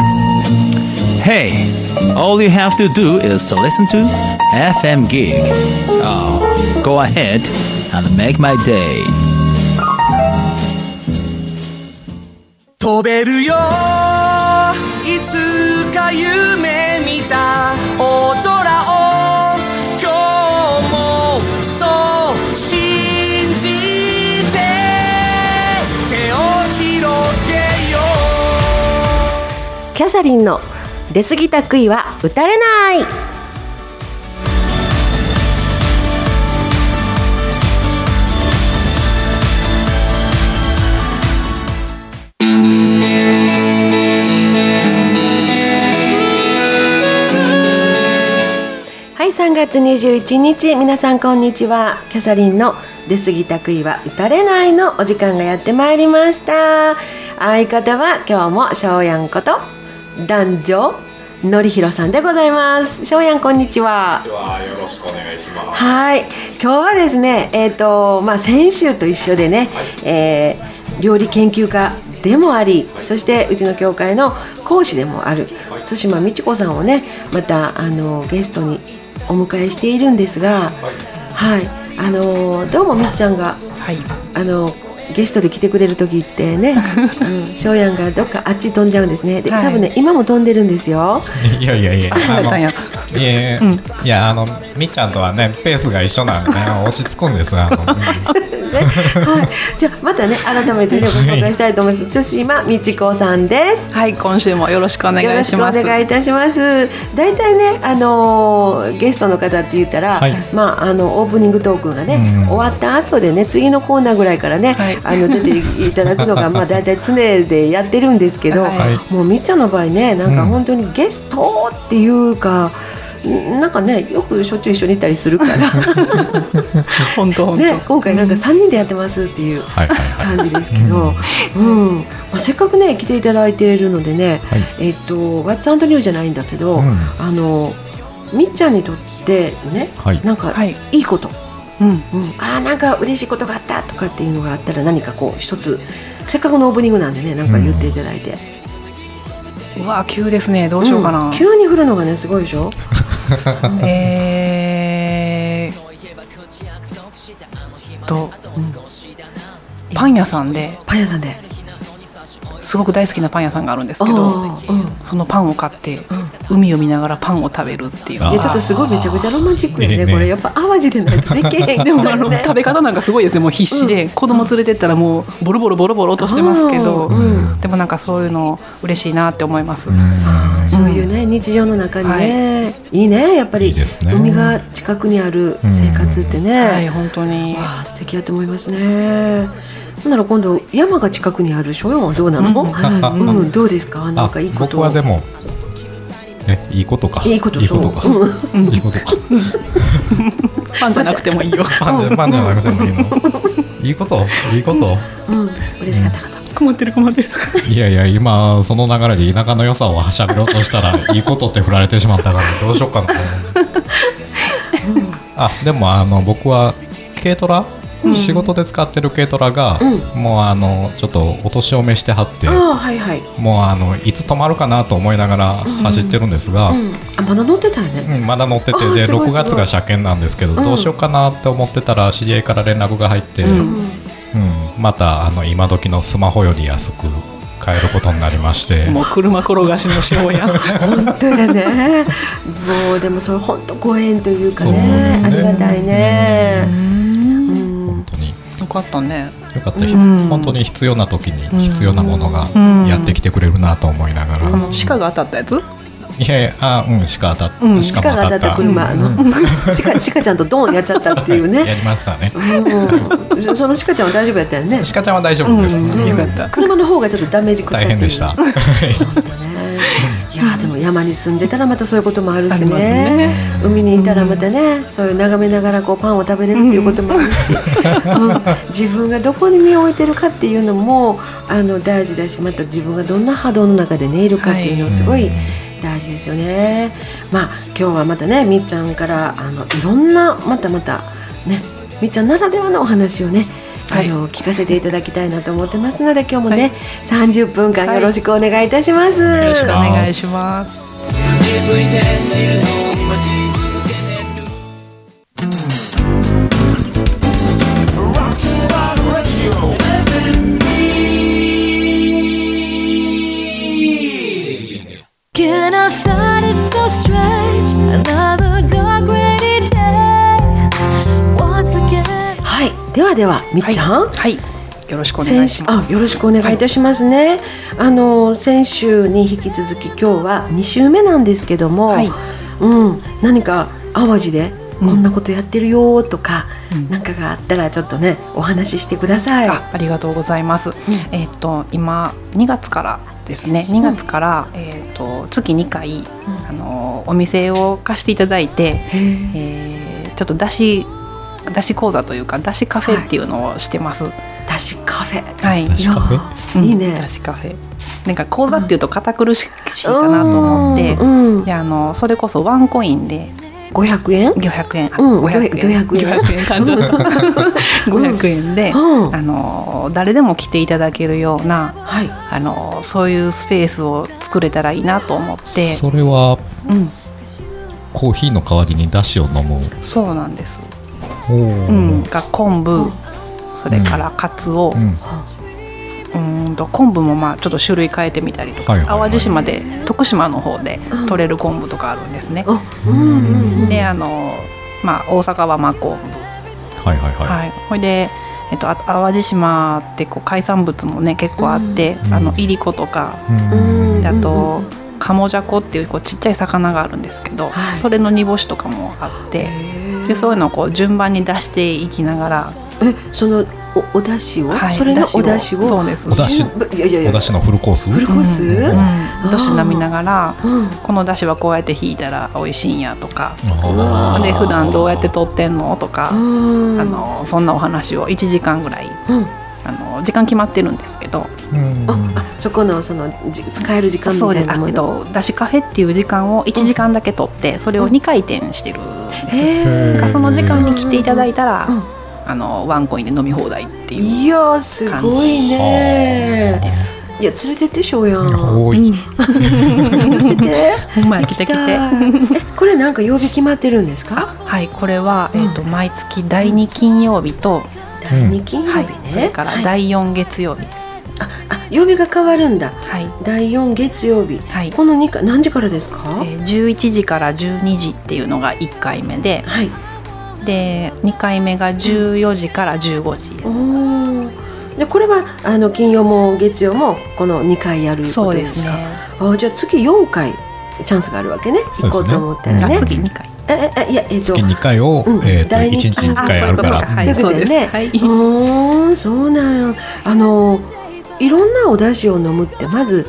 Hey, all you have to do is to listen to FM Gig. Oh, go ahead and make my day. 飛べるよいつか夢見た大空を今日もそう信じて手を広げよう。 キャサリンの出過ぎた杭は打たれない。はい、3月21日、皆さんこんにちは。キャサリンの出過ぎた杭は打たれないのお時間がやってまいりました。相方は今日もしょうやんこと男女のりひろさんでございます。しょうやん、こんにちは。 こんにちは、よろしくお願いします。 はい、今日はですね、先週と一緒でね、料理研究家でもあり、そしてうちの教会の講師でもある対馬美智子さんをね、またゲストにお迎えしているんですが、はい、どうもみっちゃんが、はい、ゲストで来てくれる時ってね、しょうやんがどっかあっち飛んじゃうんですね。で、多分ね、今も飛んでるんですよ。 いやいやいや、 そうだったんや。 いや、みっちゃんとはねペースが一緒なんで、ね、落ち着くんですが、はい、 じゃあまたね、改めてねご紹介したいと思います。対馬美智子さんです。 はい、今週もよろしくお願いします。 よろしくお願いいたします。だいたいね、ゲストの方って言ったら、はい、オープニングトークがね、終わった後でね、次のコーナーぐらいからね、はい、出ていただくのがだいたい常でやってるんですけど、はい、もうみっちゃんの場合ね、なんか本当にゲストっていうか、なんかね、よくしょっちゅう一緒にいたりするから本当ね、今回なんか3人でやってますっていう感じですけど、せっかくね来ていただいているのでね、はい、ワッツ&ニューじゃないんだけど、みっちゃんにとってね、はい、なんかいいこと、なんか嬉しいことがあったとかっていうのがあったら、何かこう一つ、せっかくのオープニングなんでね、なんか言っていただいて。 うわ、急ですね、どうしようかな。 急に降るのがね、すごいでしょ。 パン屋さんですごく大好きなパン屋さんがあるんですけど、そのパンを買って、海を見ながらパンを食べるっていう。 ちょっとすごいめちゃくちゃロマンチックよね。これやっぱ淡路でないとできへん。 でも食べ方なんかすごいですね。もう必死で、子供連れてったらもうボロボロボロボロとしてますけど、でもなんかそういうの嬉しいなって思います。 そういうね、日常の中にね、いいね、やっぱり海が近くにある生活ってね、 はい、本当に素敵だと思いますね。なら今度山が近くにあるしょうやんはどうなの？どうですか？なんかいいこと。 僕はでもいいことか。 いいことか。 いいことか。 パンじゃなくてもいいよ。 パンじゃなくてもいいの。いいこと。 嬉しかったこと。 困ってる。 いやいや、今その流れで田舎の良さをはしゃべろうとしたらいいことって振られてしまったから、どうしようかな。でも僕は軽トラ、仕事で使ってる軽トラが、もうちょっとお年を召してはって、もういつ止まるかなと思いながら走ってるんですが、 まだ乗ってたよね。 まだ乗ってて、で6月が車検なんですけど、どうしようかなって思ってたら、知り合いから連絡が入って、また今時のスマホより安く買えることになりまして、 もう車転がしのしようや。 本当やね。もうでもそれ本当ご縁というかね、ありがたいね。 本当によかったね。 よかった。本当に必要な時に必要なものがやってきてくれるなと思いながら。 鹿が当たったやつ？ いやいや、鹿が当たった車、鹿ちゃんとドーンやっちゃったっていうね。 やりましたね。 その鹿ちゃんは大丈夫やったよね。 鹿ちゃんは大丈夫です。よかった。 車の方がちょっとダメージ食ったっていう。 大変でした。 いやでも山に住んでたらまたそういうこともあるしね。海にいたらまたね、そういう眺めながらこうパンを食べれるっていうこともあるし、自分がどこに身を置いてるかっていうのも大事だし、また自分がどんな波動の中でねいるかっていうのすごい大事ですよね。今日はまたね、みっちゃんからいろんなまたね、みっちゃんならではのお話をね、 聞かせていただきたいなと思ってますので、今日もね、30分間よろしくお願いいたします。 よろしくお願いします。 ではみっちゃん、 はい、よろしくお願いします。 よろしくお願いいたしますね。先週に引き続き今日は2週目なんですけども、何か淡路でこんなことやってるよとか、なんかがあったらちょっとねお話ししてください。 ありがとうございます。今2月からですね、2月から、月2回、お店を貸していただいて、ちょっとだし講座というかだしカフェっていうのをしてます。 だしカフェ、 だしカフェ、 いいね。 だしカフェなんか講座っていうと堅苦しいかなと思って、それこそワンコインで 500円 500円で、誰でも来ていただけるような、そういうスペースを作れたらいいなと思って。 それは、コーヒーの代わりにだしを飲む。 そうなんです。が昆布、それからカツオ、昆布もちょっと種類変えてみたりとか、淡路島で徳島の方で取れる昆布とかあるんですね。で大阪は真昆布、それで、淡路島って海産物もね結構あって、いりことか、あと鴨じゃこっていうちっちゃい魚があるんですけど、それの煮干しとかもあって、でそういうのを順番に出していきながら、 そのお出汁を、それのお出汁を、 そうです。 お出汁のフルコース、 お出汁飲みながら、この出汁はこうやって引いたら美味しいんやとか、で普段どうやって取ってんのとか、そんなお話を1時間ぐらい、時間決まってるんですけど、 そこのその使える時間みたいなもの、 だしカフェっていう時間を1時間だけ取って、それを2回転してるんです。その時間に来ていただいたら、ワンコインで飲み放題っていう。 いやすごいね。いや連れてってしょうやん。 多い。 してて。 ほんまや、来て。 これなんか曜日決まってるんですか？ はい、これは毎月第2金曜日と第2金曜日ね。 それから第4月曜日です。 曜日が変わるんだ。第4月曜日。この2回何時からですか ？11時から12時っていうのが1回目で、で2回目が14時から15時です。 でこれは金曜も月曜もこの2回やることですか？そうですね。じゃあ月4回チャンスがあるわけね。行こうと思ったらね。 月2回。 月2回を、1日1回あるから。 そうですね。そうなんや。いろんなお出汁を飲むってまず、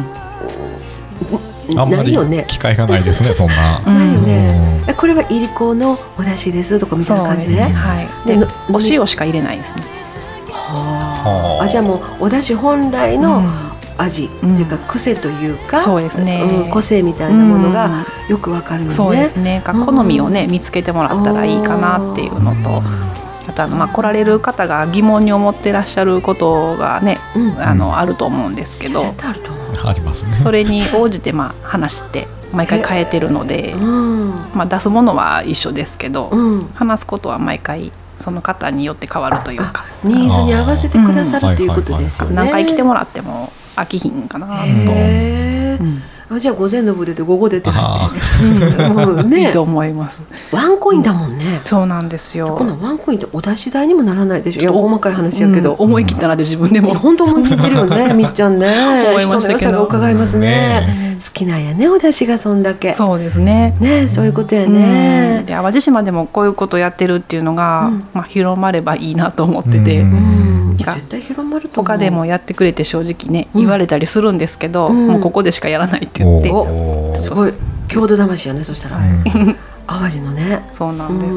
あんまり機会がないですね。そんな。 ないよね。これはいりこのお出汁ですとかみたいな感じで。 でお塩しか入れないですね。 じゃあもうお出汁本来の味っていうか癖というか、 そうですね、 個性みたいなものがよくわかるのね。 そうですね。好みをね見つけてもらったらいいかなっていうのと、あと来られる方が疑問に思ってらっしゃることがね、あると思うんですけど、 絶対あると思う。 ありますね。 それに応じて話して毎回変えてるので、出すものは一緒ですけど、話すことは毎回その方によって変わるというか、 ニーズに合わせてくださるということですよね。 何回来てもらっても飽きひんかなと。 じゃあ午前の部で午後出てないいいと思います。 ワンコインだもんね。 そうなんですよ。 このワンコインってお出し代にもならないでしょ。いや細かい話やけど、 思い切ったなで自分でも本当思い切ってるよね。みっちゃんね、人の良さが伺いますね。好きなんやね、お出汁がそんだけ。 そうですね。 そういうことやね。 で淡路島でもこういうことやってるっていうのが広まればいいなと思ってて、 絶対広まると思う。 他でもやってくれて正直ね言われたりするんですけど、もうここでしかやらないって言って、 すごい郷土魂やね。そしたら淡路のね。 そうなんです。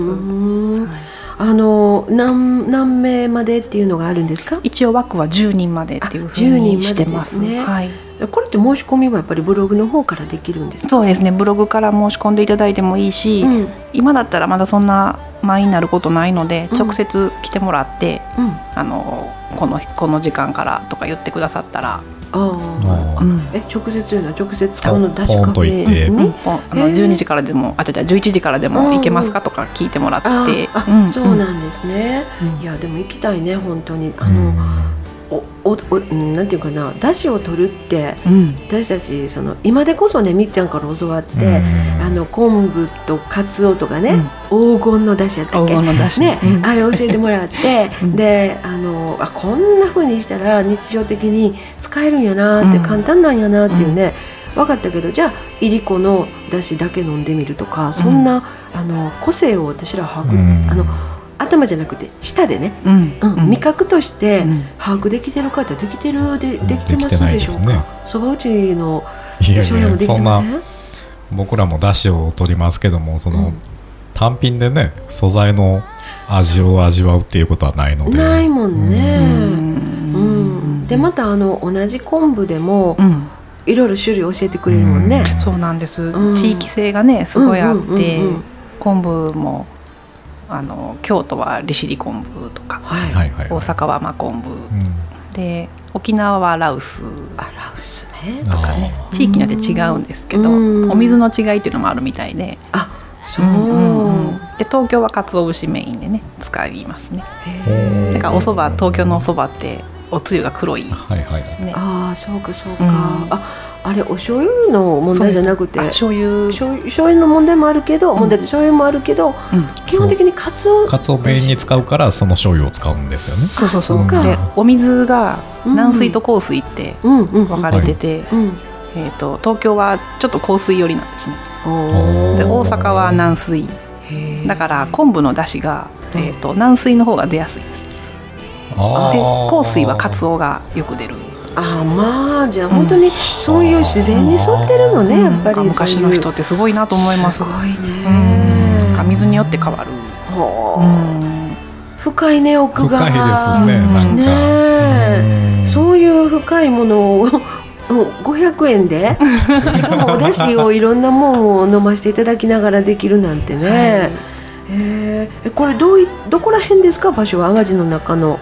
何名までっていうのがあるんですか？ 一応枠は10人までっていうふうにしてますね。 これって申し込みはやっぱりブログの方からできるんですか？ そうですね、ブログから申し込んでいただいてもいいし、今だったらまだそんな満員になることないので、直接来てもらって、この時間からとか言ってくださったら、 直接言うのは直接この出しカフェに12時からでも11時からでも行けますかとか聞いてもらって、 そうなんですね。いやでも行きたいね本当に。なんていうかな、出汁を取るって、私たち今でこそねみっちゃんから教わって、昆布とカツオとかね、黄金の出汁やったっけね、あれ教えてもらってでこんな風にしたら日常的に使えるんやなって、簡単なんやなっていうね、分かったけど、じゃあいりこの出汁だけ飲んでみるとか、そんな個性を私ら把握、頭じゃなくて舌でね、味覚として把握できてる方できてますでしょうか？そば打ちの醤油もできてません？ 僕らも出汁を取りますけども、単品でね素材の味を味わうっていうことはないので、 ないもんね。でまた同じ昆布でも、いろいろ種類教えてくれるもんね。 そうなんです、地域性がねすごいあって、昆布も京都は利尻昆布とか、大阪は真昆布、で沖縄はラウスとかね、地域によって違うんですけど、お水の違いっていうのもあるみたいで、で東京は鰹節メインでね使いますね。だからお蕎麦、東京のお蕎麦っておつゆが黒い、 そうかそうか。あれお醤油の問題じゃなくて、醤油の問題もあるけど、醤油もあるけど、基本的にカツオメインに使うから、その醤油を使うんですよね。 そうで、お水が軟水と硬水って分かれてて、東京はちょっと硬水寄りなんですね。で大阪は軟水だから、昆布の出汁が軟水の方が出やすい。で硬水はカツオがよく出る。 じゃあ本当にそういう自然に沿ってるのね、やっぱり昔の人ってすごいなと思います。 すごいね。 水によって変わる。 深いね、奥が。 深いですね、なんか。 そういう深いものを500円で、しかもお出汁をいろんなものを飲ませていただきながらできるなんてね。これどこら辺ですか、場所は？淡路の中の。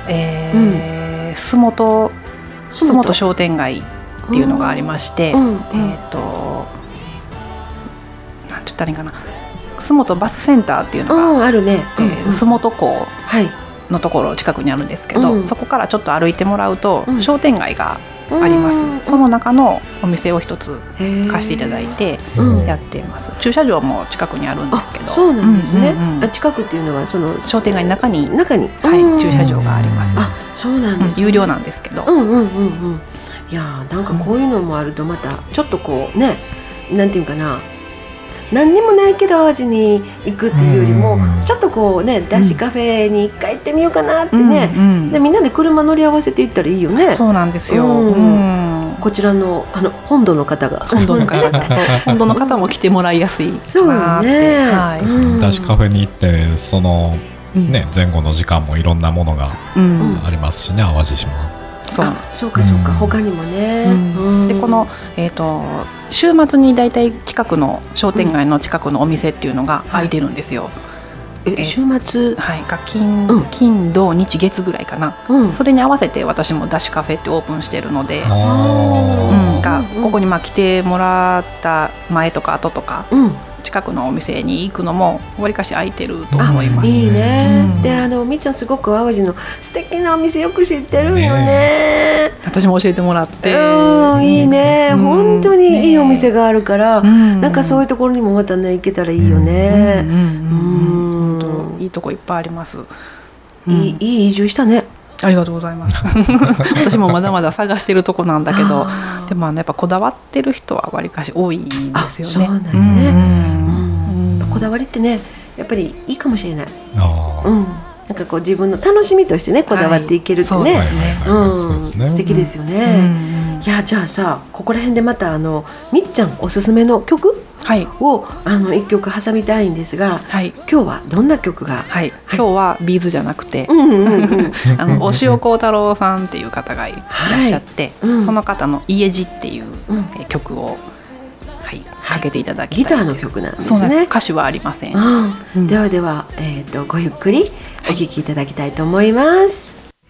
洲本商店街っていうのがありまして、なんて言ったらいいかな、洲本バスセンターっていうのがあるね。 洲本港のところ近くにあるんですけど、そこからちょっと歩いてもらうと商店街があります。その中のお店を一つ貸していただいてやっています。駐車場も近くにあるんですけど。 そうなんですね。近くっていうのはその商店街の中に駐車場があります。 そうなんです。 有料なんですけど。 いやなんかこういうのもあるとまたちょっとこうね、なんていうかな、何にもないけど淡路に行くっていうよりも、ちょっとこうね、だしカフェに一回行ってみようかなってね、でみんなで車乗り合わせて行ったらいいよね。 そうなんですよ。 こちらの本土の方も来てもらいやすいかなって。 そうね。 だしカフェに行ってその前後の時間もいろんなものがありますしね、淡路島。 そうか他にもね。 でこの週末にだいたい近くの商店街の近くのお店っていうのが空いてるんですよ。 週末が金土日月ぐらいかな。それに合わせて私もだしカフェってオープンしてるので、ここに来てもらった前とか後とか、近くのお店に行くのもわりかし空いてると思います。 いいね。でみっちゃんすごく淡路の素敵なお店よく知ってるよね。 私も教えてもらって、 いいね。本当にいいお店があるから、なんかそういうところにもまたね行けたらいいよね。 いいとこいっぱいあります。 いい移住したね。 ありがとうございます。私もまだまだ探してるとこなんだけど、でもやっぱこだわってる人はわりかし多いんですよね。 そうなんだね。こだわりってね、やっぱりいいかもしれない。なんかこう自分の楽しみとしてね、こだわっていけるってね、素敵ですよね。いやじゃあさ、ここら辺でまたみっちゃんおすすめの曲を一曲挟みたいんですが、今日はどんな曲が？ 今日はビーズじゃなくて、押尾幸太郎さんっていう方がいらっしゃって、その方の家路っていう曲をかけていただきたいです。 ギターの曲なんですね。 そうなんです。歌詞はありません。 ではでは、ごゆっくりお聴きいただきたいと思います。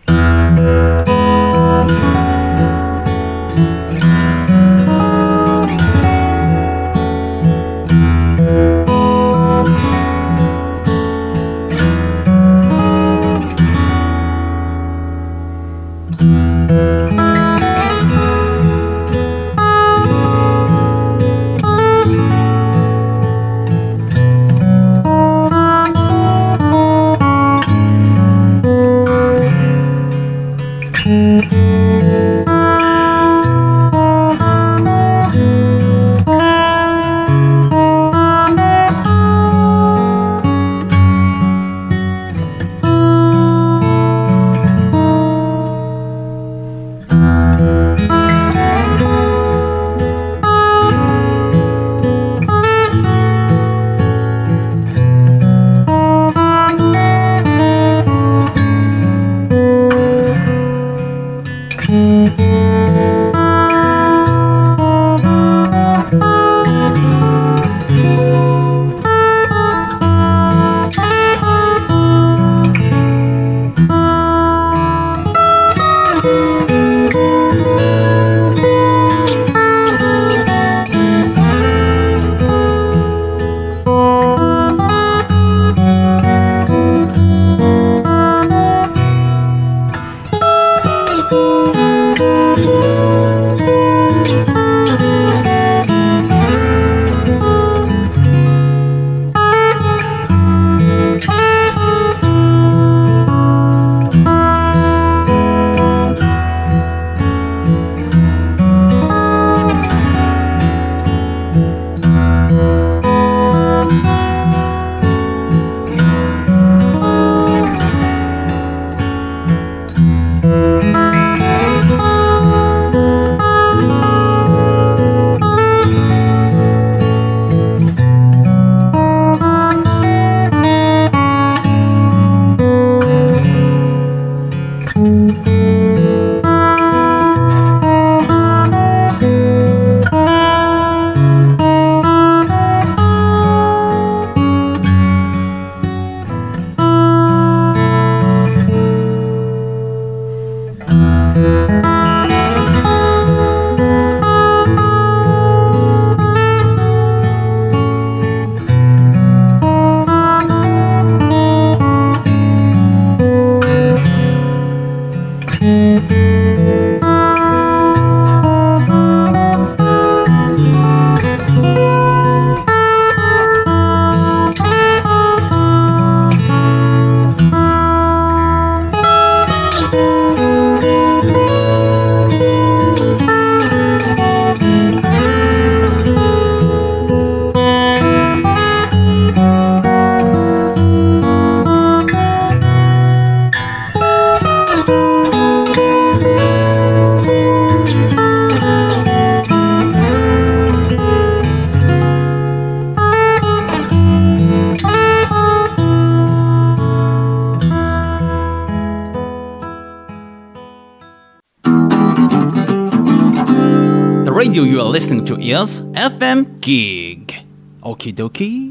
radio you are listening to is FM Gig. Okie dokie.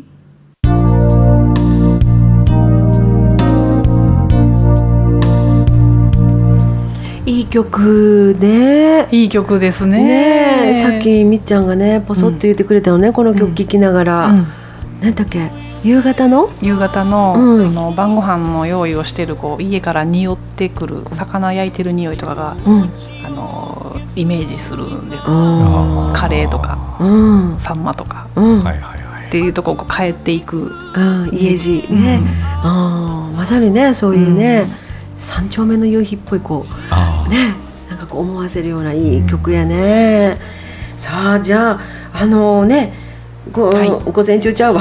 いい曲ね。 いい曲ですね。 さっきみっちゃんがねポソッと言ってくれたのね、この曲聴きながら、なんだっけ、夕方の、晩ご飯の用意をしてるこう家から匂ってくる魚焼いてる匂いとかが、イメージするんです。カレーとか、サンマとか、っていうとこをこう帰っていく、 家路ね、まさにねそういうね、三丁目の夕日っぽいこうね、なんかこう思わせるようないい曲やね。さあじゃあね午前中ちゃうわ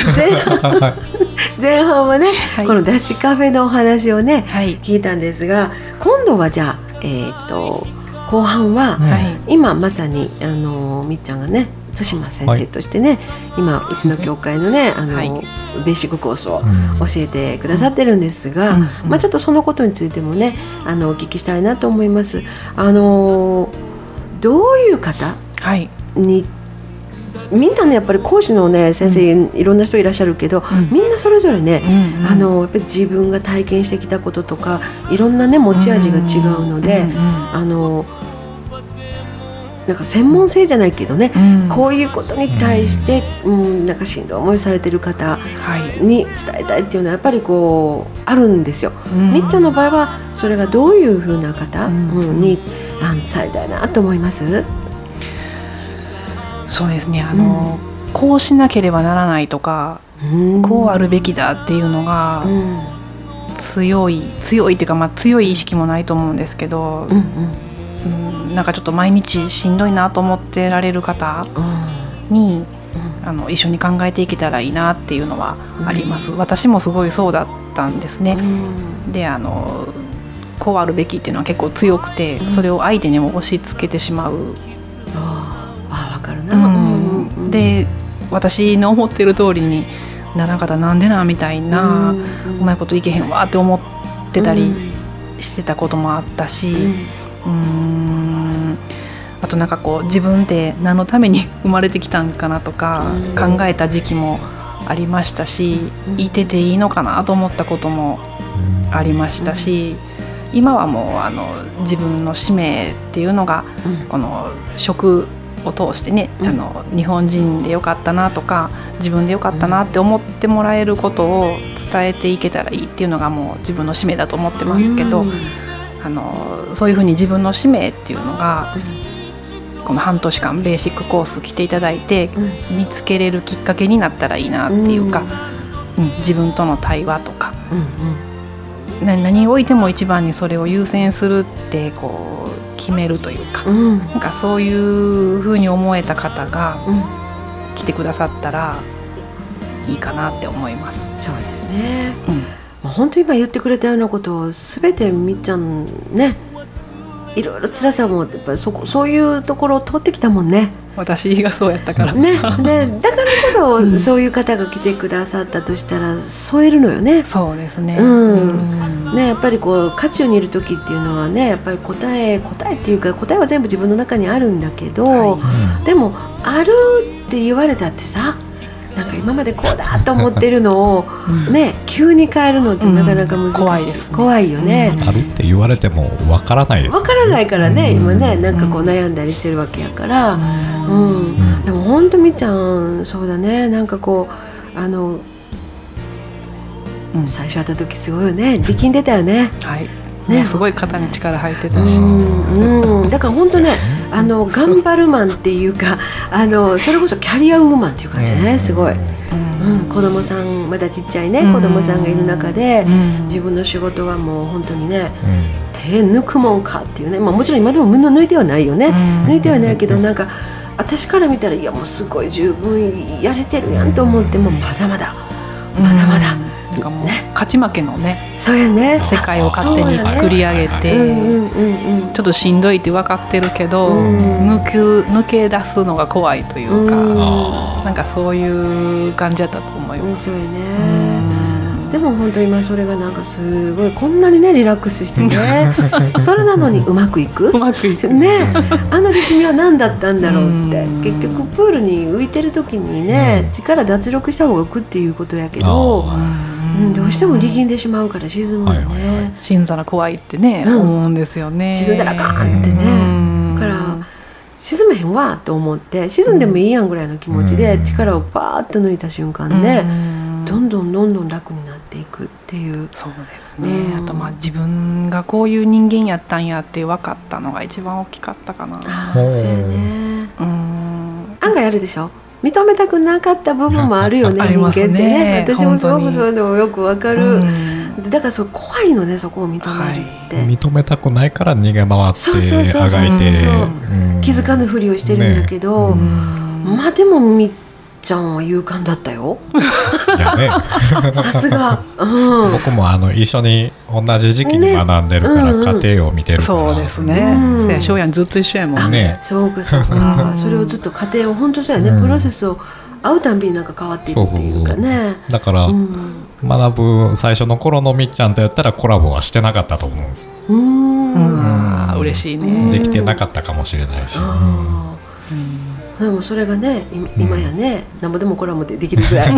前半はね、このだしカフェのお話をね、聞いたんですが、今度はじゃあ後半は、今まさにみっちゃんがね対馬先生としてね、今うちの教会のねベーシックコースを教えてくださってるんですが、ちょっとそのことについてもねお聞きしたいなと思います。どういう方に、みんなねやっぱり講師のね先生、いろんな人いらっしゃるけど、みんなそれぞれね、やっぱり自分が体験してきたこととかいろんなね持ち味が違うので、なんか専門性じゃないけどね、こういうことに対して、なんかしんどい思いされてる方に伝えたいっていうのはやっぱりこうあるんですよ。みっちゃんの場合はそれがどういうふうな方、に伝えたいなと思います。 そうですね、こうしなければならないとか、こうあるべきだっていうのが、強いっていうか、強い意識もないと思うんですけど、なんかちょっと毎日しんどいなと思ってられる方に、一緒に考えていけたらいいなっていうのはあります。私もすごいそうだったんですね。でこうあるべきっていうのは結構強くて、それを相手にも押し付けてしまう。 わかるな。 で私の思ってる通りにならんかったらなんでなみたいな、うまいこといけへんわって思ってたりしてたこともあったし、あとなんかこう自分って何のために生まれてきたんかなとか考えた時期もありましたし、いてていいのかなと思ったこともありましたし、今はもう自分の使命っていうのが、この職を通してね、日本人でよかったなとか自分でよかったなって思ってもらえることを伝えていけたらいいっていうのがもう自分の使命だと思ってますけど、そういうふうに自分の使命っていうのが、この半年間ベーシックコース来ていただいて、見つけれるきっかけになったらいいなっていうか、自分との対話とか、何においても一番にそれを優先するってこう決めるというか、なんかそういうふうに思えた方が来てくださったらいいかなって思います。 そうですね、本当に今言ってくれたようなことを全てみっちゃんね、いろいろ辛さもやっぱりそういうところを通ってきたもんね。 私がそうやったからね。でだからこそ、そういう方が来てくださったとしたら添えるのよね。 そうですね。 ね、やっぱりこう渦中にいる時っていうのはね、やっぱり答えっていうか、答えは全部自分の中にあるんだけど、でもあるって言われたってさ、なんか今までこうだと思ってるのを、ね、急に変えるのってなかなか難しい、 怖いですね。 怖いよね。 あるって言われてもわからないですよね。わからないからね、今ね、なんかこう悩んだりしてるわけやから、でも本当みっちゃんそうだね、なんかこう最初会った時すごいよね、力んでたよね。 ね、すごい肩に力入ってたし、 だから本当ね、頑張るマンっていうか、それこそキャリアウーマンっていう感じね、すごい。子供さんまだちっちゃいね、子供さんがいる中で、自分の仕事はもう本当にね、手抜くもんかっていうね、もちろん今でも物抜いてはないよね、抜いてはないけど、なんか私から見たら、いやもうすごい十分やれてるやんと思っても、まだまだなんかもう勝ち負けのね、 そうやね、 世界を勝手に作り上げて、ちょっとしんどいって分かってるけど、抜け出すのが怖いというか、なんかそういう感じだったと思います。 そうやね。でも本当に今それがなんかすごい、こんなにねリラックスしてねそれなのにうまくいくね、力みは何だったんだろうって、結局プールに浮いてる時にね、力脱力した方が浮くっていうことやけど、どうしても力んでしまうから沈むよね。 沈んだら怖いってね、思うんですよね。 沈んだらガーンってね、だから沈めへんわと思って、沈んでもいいやんぐらいの気持ちで力をパーッと抜いた瞬間ね、どんどん楽になっていくっていう。 そうですね。あと自分がこういう人間やったんやって分かったのが一番大きかったかな。 そうやね。案外あるでしょ、認めたくなかった部分もあるよね、人間ってね。私もすごくそういうのもよく分かる。だから怖いのね、そこを認めるって、 認めたくないから逃げ回ってあがいて、 気づかぬふりをしてるんだけど、でもちゃんは勇敢だったよ。 いやねさすが、 僕も一緒に同じ時期に学んでるから、家庭を見てるから、 そうですね。翔やんずっと一緒やもんね。 そうかそうかそれをずっと家庭を本当そうやね、プロセスを会うたんびになんか変わっていくっていうかね。 だから、学ぶ最初の頃のみっちゃんとやったらコラボはしてなかったと思うんです。 嬉しいね。 できてなかったかもしれないし、 でもそれがね今やね、なんぼでもコラボできるぐらい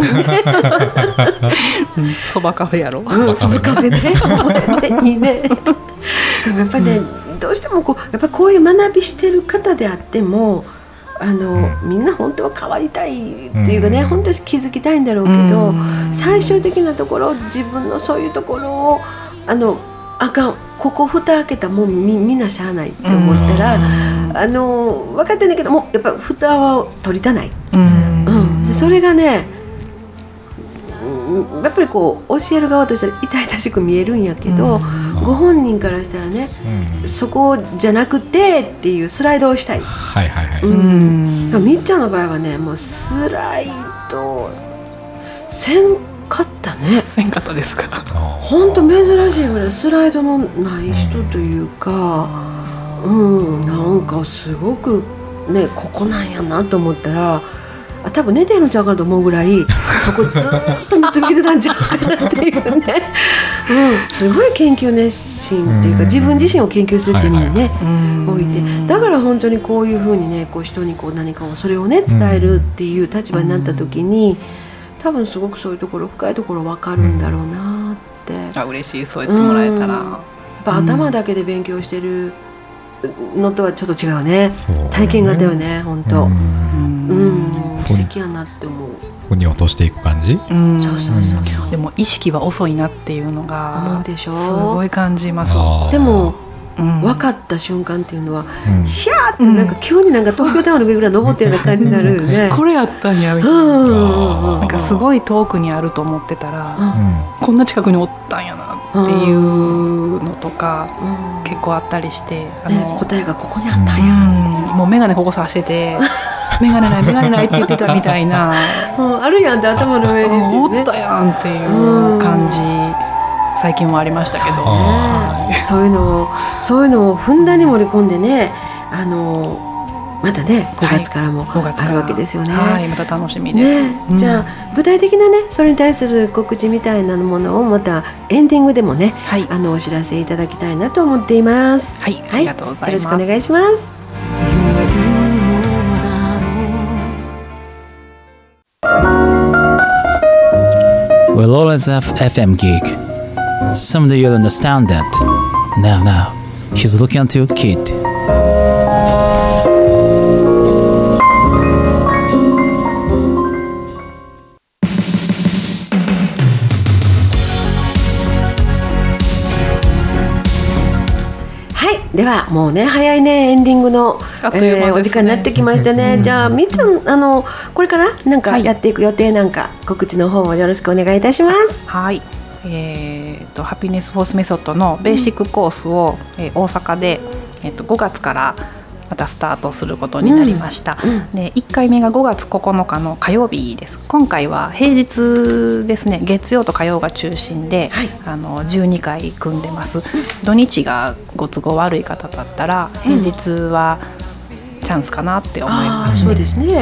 そばカフェやろ。 そばカフェねいいね。でもやっぱりね、どうしてもやっぱこういう学びしてる方であってもみんな本当は変わりたいっていうかね、本当に気づきたいんだろうけど、最終的なところ自分のそういうところをあかん、ここ蓋開けたらもうみんなしゃあないって思ったら分かってんだけども、やっぱ蓋は取りたない、でそれがねやっぱり教える側としては痛々しく見えるんやけど、ご本人からしたらね、そこじゃなくてっていうスライドをしたい。みっちゃんの場合はね、もうスライドせんかったね。 せんかったですか。 本当珍しいぐらいスライドのない人というか、なんかすごくねここなんやなと思ったら、多分寝てるんちゃうかと思うぐらいそこずっと見つめてたんちゃうかなっていうね、すごい研究熱心っていうか、自分自身を研究するっていう意味にね置いて、だから本当にこういうふうにね人に何かをそれをね伝えるっていう立場になった時に、多分すごくそういうところ深いところ分かるんだろうなって。 嬉しい、そう言ってもらえたら。 やっぱ頭だけで勉強してるのとはちょっと違うね。体験型よね本当。素敵やなって思う。 腑に落としていく感じ。 そうでも意識は遅いなっていうのが思うでしょ。 すごい感じます。 でも分かった瞬間っていうのは、ヒャーってなんか急になんか東京タワーの上ぐらい登ったような感じになるよね。 これやったんやみたいな。なんかすごい遠くにあると思ってたら、こんな近くにおったんやなっていうのとか結構あったりして、 答えがここにあったんや。 もう眼鏡ここさしてて眼鏡ないって言ってたみたいなあるやんって頭の上におったやんっていう感じ最近もありましたけど、 そういうのをふんだんに盛り込んでね、またね5月からもあるわけですよね。 また楽しみです。 じゃあ具体的なねそれに対する告知みたいなものをまたエンディングでもね、お知らせいただきたいなと思っています。 ありがとうございます。 よろしくお願いします。 We'll always have FM Geek. Someday you'll understand that. Now, he's looking to Kid. ではもうね早いねエンディングの、お時間になってきましたね。じゃあみっちゃんこれからなんかやっていく予定なんか、告知の方もよろしくお願いいたします。 はい、ハピネスフォースメソッドのベーシックコースを、大阪で、5月からまたスタートすることになりました。で1回目が5月9日の火曜日です。今回は平日ですね。月曜と火曜が中心で、12回組んでます。土日がご都合悪い方だったら平日はチャンスかなって思います。 そうですね。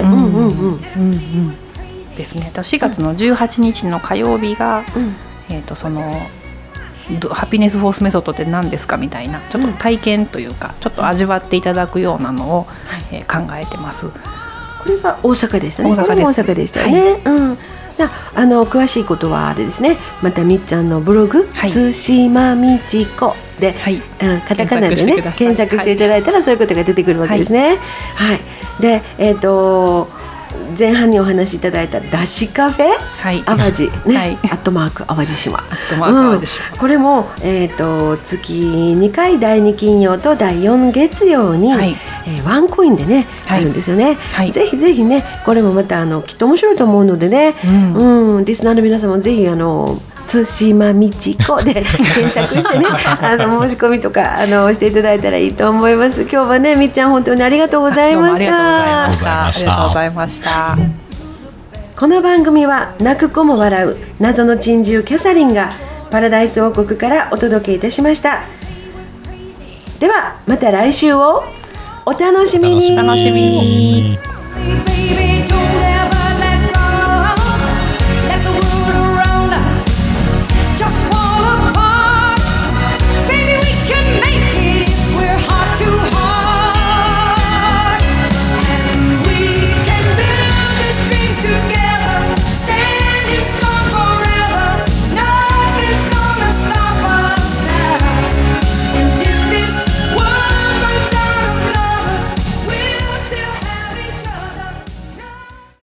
ですね。4月の18日の火曜日が、そのハピネスフォースメソッドって何ですかみたいなちょっと体験というか、ちょっと味わっていただくようなのを、考えてます。 これが大阪でしたね。 大阪でしたよね。詳しいことはあれですね。またみっちゃんのブログ、津島みちこで、カタカナでね検索していただいたらそういうことが出てくるわけですね。で前半にお話しいただいただしカフェ、淡路ね、アットマーク淡路島、これも、月2回第2金曜と第4月曜に、ワンコインでね、あるんですよね。ぜひぜひねこれもまたきっと面白いと思うのでね、リスナーの皆さんもぜひ津島みちこで検索してね申し込みとかしていただいたらいいと思います。今日はねみっちゃん本当にありがとうございました。 ありがとうございました。 この番組は泣く子も笑う謎の珍獣キャサリンがパラダイス王国からお届けいたしました。ではまた来週をお楽しみに。 お楽しみに。